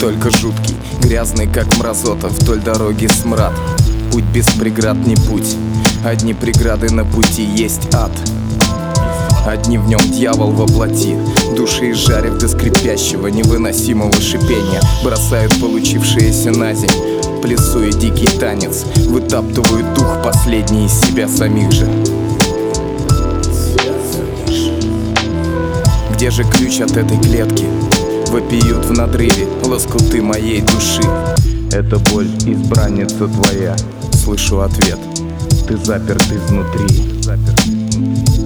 только жуткий, грязный, как мразота. Вдоль дороги смрад. Путь без преград не путь. Одни преграды на пути есть ад. Одни в нем дьявол воплоти. Души изжарив до скрипящего невыносимого шипения, бросают получившиеся на земь, плясуя дикий танец, вытаптывают дух последний из себя самих же. Где же ключ от этой клетки? Вопиют в надрыве лоскуты моей души. Это боль, избранница твоя. Слышу ответ: ты заперт изнутри.